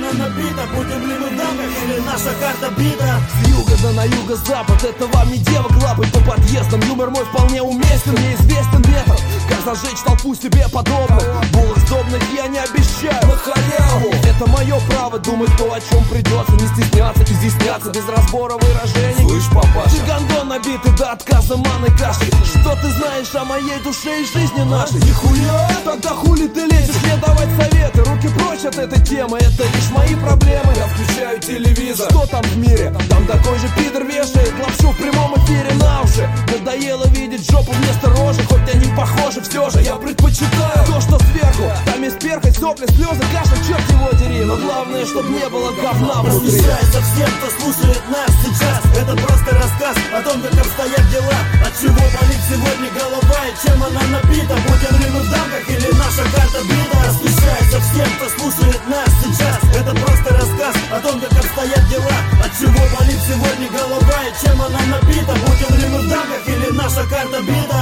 она набита? Будем ли мы в дамках или наша карта бита? С юга да на юго-запад, это вам не девок лапать по подъездам. Юмор мой вполне уместен, мне известен метод, как зажечь толпу себе подобных. Булок сдобных я не обещаю на халяву. Это мое право думать то, о чем придется. Не стесняться, изъясняться без разбора выражений. Слышь, папаша, ты гондон набитый до отказа манной кашей. Что ты знаешь о моей душе и жизни нашей? нихуя! Тогда хули ты лезешь мне давать советы? Руки прочь от этой темы, это лишь мои проблемы. Я включаю телевизор. Что там в мире? Там такой же пидор вешает лапшу в прямом эфире на уши. Надоело видеть жопу вместо рожи, хоть они похожи, все же я предпочитаю то, что сверху. Там есть перхоть, сопли, слезы, кашель, черт его дери. Но главное, чтоб не было говна внутри. Восхищается всем, кто слушает нас сейчас. Это просто рассказ о том, как обстоят дела. От чего болит сегодня голова и чем она набита? Будем ли мы в дамках или наша карта бита? Восхищается всем, кто слушает нас сейчас. Это просто рассказ о том, как обстоят дела. От чего болит сегодня голова и чем она набита? Будем ли мы в дамках или наша карта бита?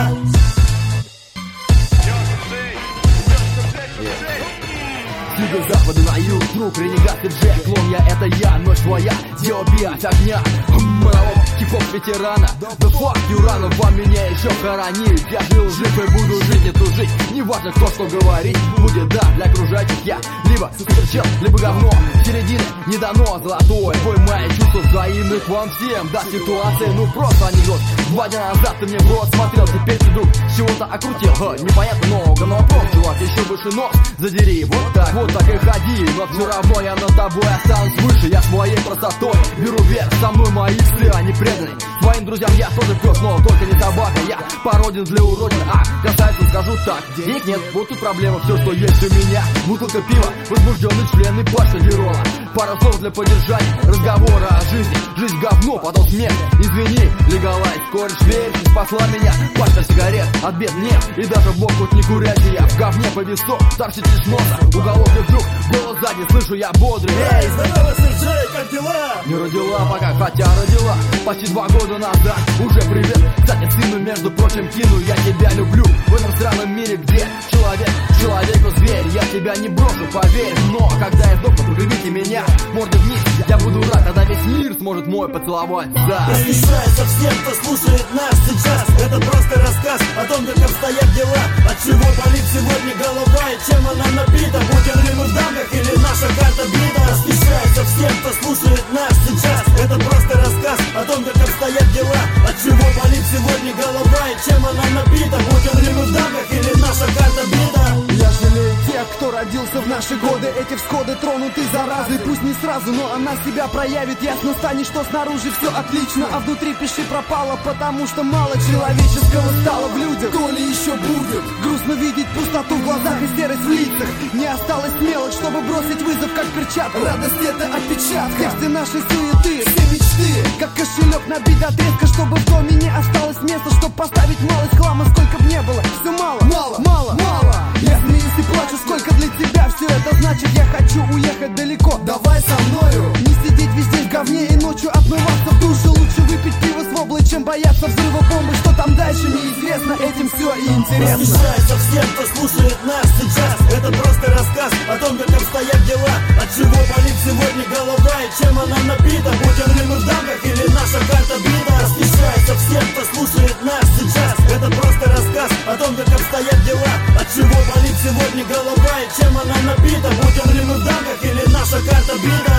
С юго-запада на юг, друг, ренегат и Джек. Клон я, это я, ночь твоя, дело от огня. Монолог хип-хоп ветерана. Да fuck you, рано вам меня еще хоронить. Я жил, жив и буду жить, не тужить. Не важно, кто что говорит, будет да для окружающих я. Либо суперчел, либо говно. Середины не дано, золотое. Твой мои чувства взаимны к вам всем. Да, ситуация, ну просто анекдот. 2 дня назад ты мне в рот смотрел, теперь ты вдруг чего-то окрутил. Непонятно много, но вопрос, чувак, еще выше нос задери. Вот так и ходи, но все равно я над тобой останусь выше. Я своей простотой беру вверх, со мной мои псы, они преданы. Своим друзьям я тоже пес, но только не собака. Я породен для уродин, красавицам скажу так. Денег нет, вот тут проблема, все, что есть у меня. Бутылка пива, возбужденный член и пачка герола. Пара слов для поддержания разговора о жизни. Жизнь говно, потом смерть, извини, легалайз. Кореш верь, не спасла меня пачка сигарет, от бед нет. И даже бог хоть не курящий, я в говне повисок, торчит лишь носа. Уголок и вдруг голос сзади, слышу я бодрый. Эй, здорово, Сержей, как дела? Не родила пока, хотя родила почти 2 года назад. Уже привет, кстати, сыну, между прочим, кину. Я тебя люблю в этом странном мире, где человек человеку зверь. Я тебя не брошу, поверь. Но когда я сдохну, любите меня мордой вниз. Я буду рад, когда весь мир сможет мой поцеловать. Да. Восхищается всем, кто слушает нас сейчас. Это просто рассказ о том, как обстоят дела. От чего болит сегодня голова и чем она набита? Будем ли мы в дамках или наша карта бита? Восхищается всем, кто слушает нас сейчас. Это просто рассказ о том, как обстоят дела. От чего болит сегодня голова и чем она набита? Будем ли мы в дамках или наша карта бита? Я жалею тех, кто родился в наши годы. Эти всходы тронуты заразой. Пусть не сразу, но она себя проявит. Ясно станет, что снаружи все отлично, а внутри пиши пропало, потому что мало человеческого стало в людях. То ли еще будет грустно видеть пустоту в глазах и серость в лицах. Не осталось мелочь, чтобы бросить вызов, как перчатка. Радость это отпечатка. Тексты нашей суеты, все мечты, как кошелек набит от резко, чтобы в доме не осталось места, чтобы поставить малость хлама, сколько б не было. Все мало, мало, мало, мало. Я смеюсь и плачу, сколько для тебя все это значит. Я хочу уехать далеко, давай со мною. Не сидеть везде в говне и ночью отмываться в душе. Лучше выпить пиво с воблой, чем бояться взрыва бомбы. Что там дальше, неизвестно, этим все и интересно. Восхищается всем, кто слушает нас сейчас. Это просто рассказ о том, как обстоят дела. От чего болит сегодня голова и чем она набита? Будем ли мы в дамках или наша карта бита? Восхищается всем, кто слушает нас сейчас. Это просто рассказ о том, как обстоят дела. От чего болит сегодня голова и чем она набита? Будем ли мы в дамках или наша карта бита?